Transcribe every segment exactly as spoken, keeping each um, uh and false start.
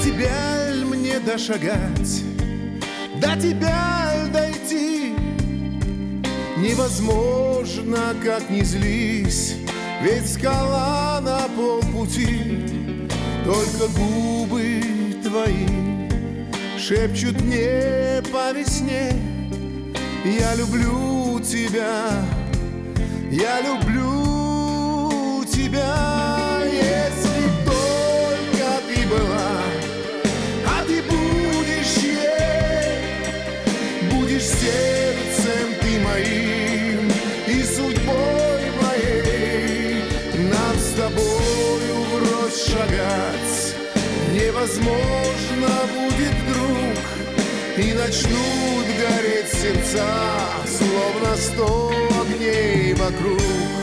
тебя ль мне дошагать, до тебя ль дойти? Невозможно, как ни злись, ведь скала на полпути. Только губы твои шепчут мне по весне: я люблю тебя, я люблю тебя. Если только ты была, а ты будешь ей, будешь сердцем ты моим и судьбой моей. Нам с тобою врозь шагать невозможно будет вдруг, и начнут гореть сердца, словно сто огней вокруг.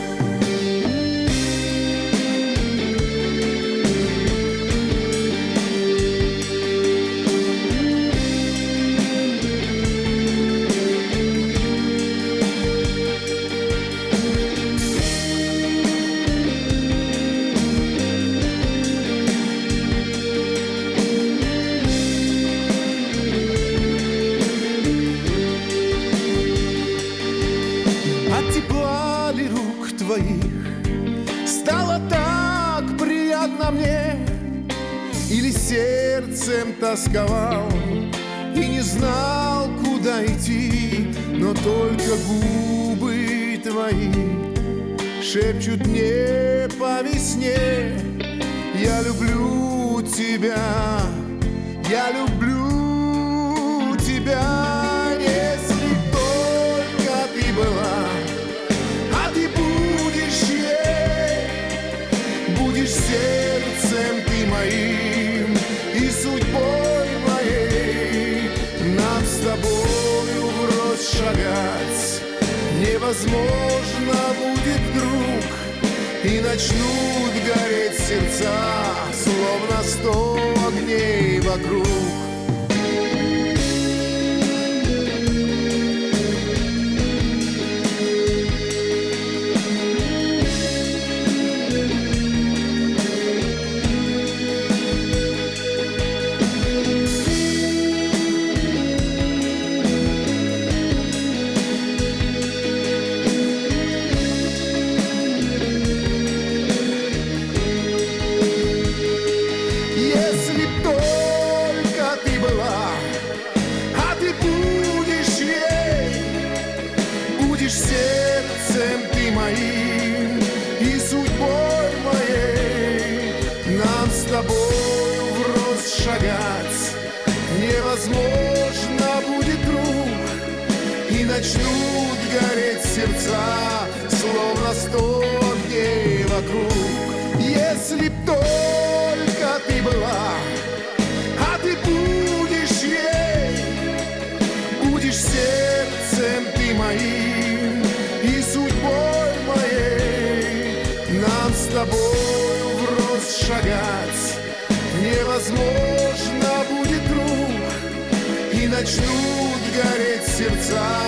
Стало так приятно мне, или сердцем тосковал и не знал, куда идти, но только губы твои шепчут мне по весне: я люблю тебя, я люблю тебя. Если только ты была, будешь сердцем ты моим и судьбой моей. Нам с тобою врозь шагать невозможно будет вдруг, и начнут гореть сердца, словно сто огней вокруг. Сердцем ты моим и судьбой моей. Нам с тобою врозь шагать невозможно будет вдруг, и начнут гореть сердца, словно сто огней вокруг. Если б только ты была, а ты будешь ей, будешь сердцем ты моим и судьбой моей. Нам с тобою врозь шагать невозможно будет вдруг, и начнут гореть сердца,